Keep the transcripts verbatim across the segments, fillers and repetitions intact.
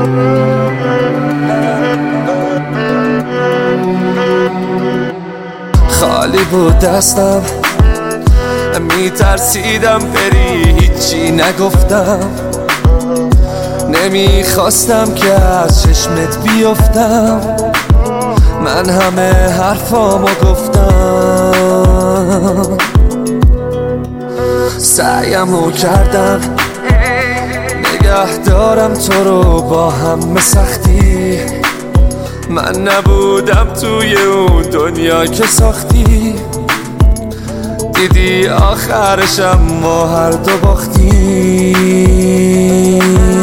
خالی بود دستم، میترسیدم بری، هیچی نگفتم. نمیخواستم که از چشمت بیفتم، من همه حرفامو گفتم. سعیمو کردم نگه دارم تو رو با همه سختی. من نبودم توی اون دنیا که ساختی. دیدی آخرشم ما هر دو باختی.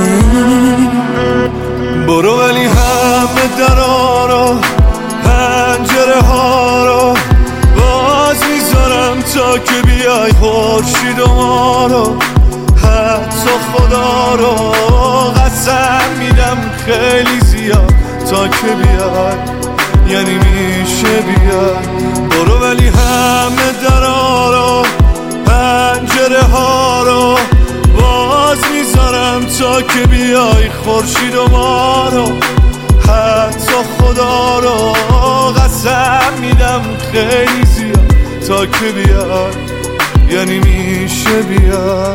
برو ولی همه درا رو، پنجره ها رو باز میذارم تا که بیای خورشید و ما رو. حتی خدا رو قسم میدم خیلی زیاد تا که بیای، یعنی میشه بیای. برو ولی همه درا رو، پنجره ها رو باز میذارم تا که بیای خورشید و ما رو. حتی خدا رو قسم میدم خیلی زیاد تا که بیای، یعنی میشه بیای.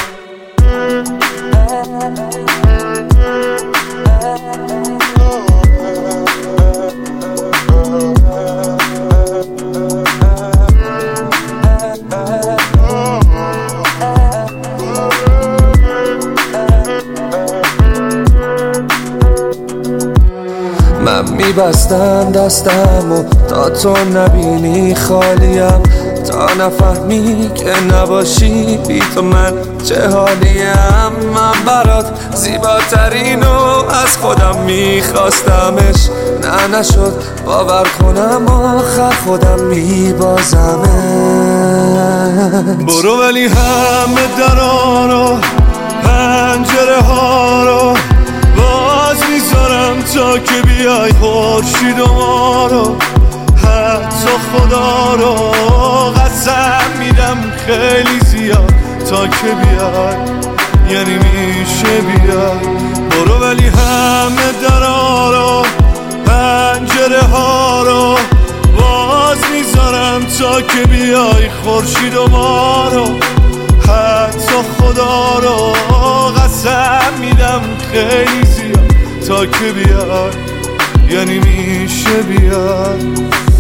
من میبستم دستم و تا تو نبینی خالیم، تا نفهمی که نباشی بی تو من چه حالیم. من برات زیباترینو از خودم میخواستمش، نه نشد باور کنم آخر خودم میبازمش. برو ولی همه درا رو، پنجره ها رو باز میذارم تا که بیای خورشید و ما رو. حتی خدا رو قسم میدم خیلی زیاد تا که بیای، یعنی میشه بیای. برو ولی همه درا رو، پنجره ها رو باز میذارم تا که بیای خورشید و ما رو. حتی خدا رو قسم میدم خیلی زیاد تا که بیای، یعنی میشه بیای.